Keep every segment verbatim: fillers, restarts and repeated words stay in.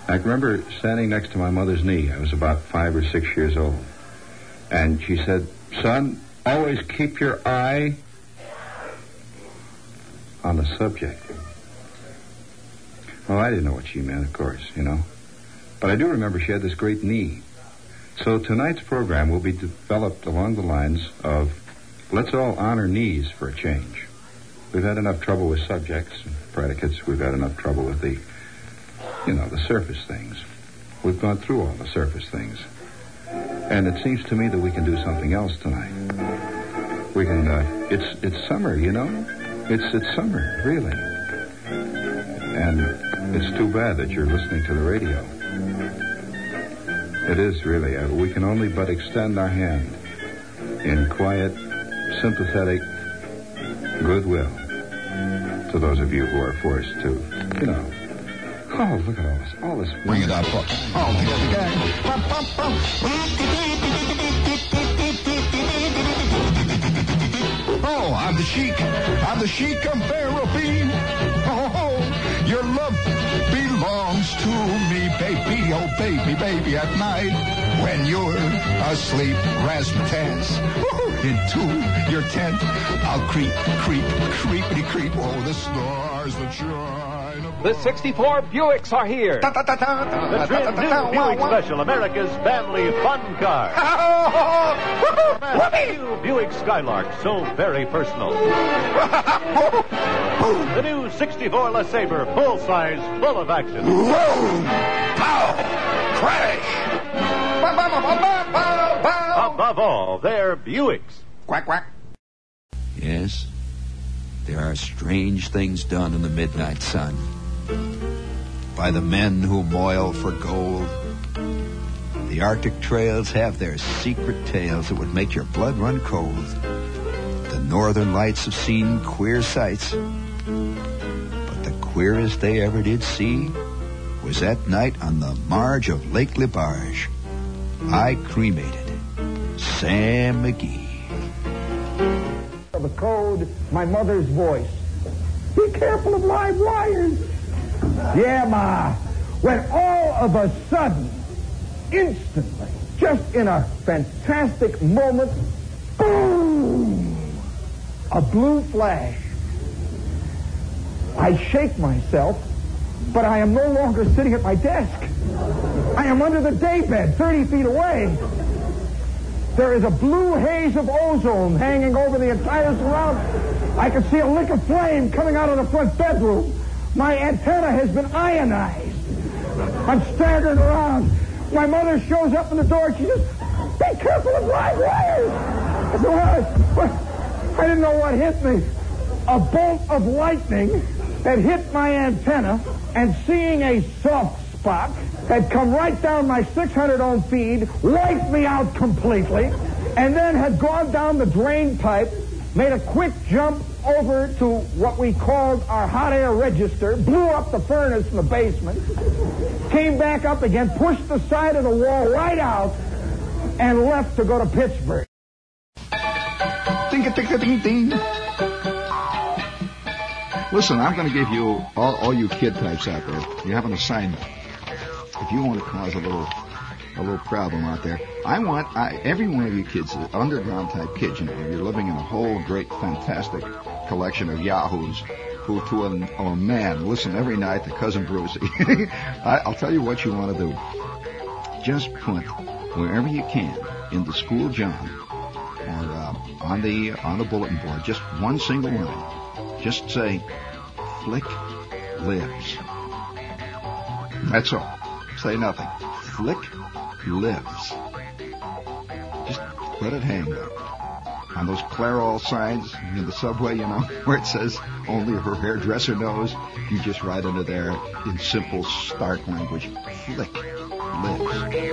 I remember standing next to my mother's knee. I was about five or six years old. And she said, son, always keep your eye on the subject. Well, I didn't know what she meant, of course, you know. But I do remember she had this great knee. So tonight's program will be developed along the lines of let's all honor knees for a change. We've had enough trouble with subjects and predicates. We've had enough trouble with the, you know, the surface things. We've gone through all the surface things. And it seems to me that we can do something else tonight. We can, uh, it's it's summer, you know? It's it's summer, really. And it's too bad that you're listening to the radio. It is really. Uh, we can only but extend our hand in quiet, sympathetic goodwill to those of you who are forced to, you know. Oh, look at all this. All this. Bring it up. All together again. Oh, I'm the Sheik. I'm the Sheik of Barabee. Oh, your love belongs to me, baby. Oh, baby, baby, at night when you're asleep, razzmatazz. Into your tent, I'll creep, creep, creepity creep. Oh, the stars that shine above. The sixty-four Buicks are here. The Trin New Buick Special, America's family fun car. New Buick Skylark, so very personal. The new sixty-four LeSabre, full size, full of action. Pow! Crash! Above all, they're Buicks. Quack, quack. Yes, there are strange things done in the midnight sun by the men who moil for gold. The Arctic trails have their secret tales that would make your blood run cold. The northern lights have seen queer sights, but the queerest they ever did see was that night on the marge of Lake Lebarge. I cremated Sam McGee. The code, my mother's voice. Be careful of live wires. Yeah, Ma. When all of a sudden, instantly, just in a fantastic moment, boom! A blue flash. I shake myself, but I am no longer sitting at my desk. I am under the daybed, thirty feet away. There is a blue haze of ozone hanging over the entire surrounding. I can see a lick of flame coming out of the front bedroom. My antenna has been ionized. I'm staggering around. My mother shows up in the door. She says, be careful of live wires. I said, what? What? I didn't know what hit me. A bolt of lightning had hit my antenna, and seeing a soft spot had come right down my six hundred ohm feed, wiped me out completely, and then had gone down the drain pipe, made a quick jump over to what we called our hot air register, blew up the furnace in the basement, came back up again, pushed the side of the wall right out, and left to go to Pittsburgh. Ding-a-ding-a-ding-ding. Listen, I'm going to give you, all, all you kid types out there, you have an assignment. If you want to cause a little a little problem out there, I want I, every one of you kids, underground type kids, you know, you're living in a whole great, fantastic collection of yahoos who to a, a man listen every night to Cousin Brucey. I, I'll tell you what you want to do. Just put wherever you can in the school John or uh, on the on the bulletin board, just one single line. Just say, Flick lives. That's all. Say nothing. Flick lives. Just let it hang there. On those Clairol signs in the subway, you know, where it says only her hairdresser knows, you just write under there in simple, stark language, Flick lives.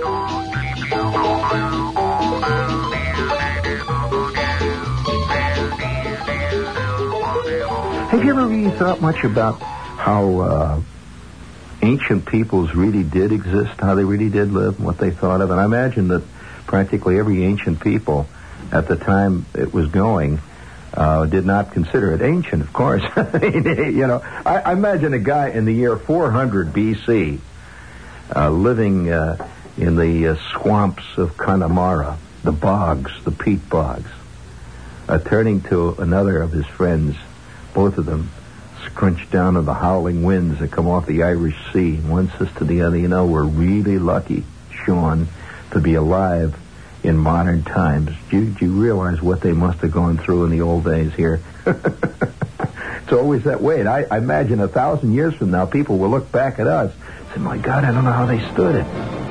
Have you ever really thought much about how uh, ancient peoples really did exist, how they really did live, and what they thought of? And I imagine that practically every ancient people at the time it was going uh, did not consider it ancient, of course. I mean, you know, I, I imagine a guy in the year four hundred B C uh, living uh, in the uh, swamps of Connemara, the bogs, the peat bogs, uh, turning to another of his friends, both of them scrunched down in the howling winds that come off the Irish Sea. One says to the other, you know, we're really lucky, Sean, to be alive in modern times. Do you, do you realize what they must have gone through in the old days here? It's always that way. And I, I imagine a thousand years from now, people will look back at us and say, my God, I don't know how they stood it.